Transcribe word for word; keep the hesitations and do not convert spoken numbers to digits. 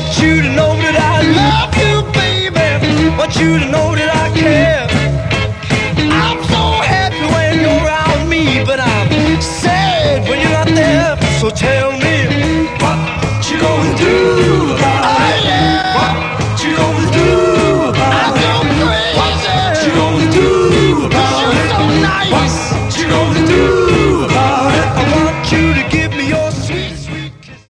want you to know that I love you, baby. Want you to know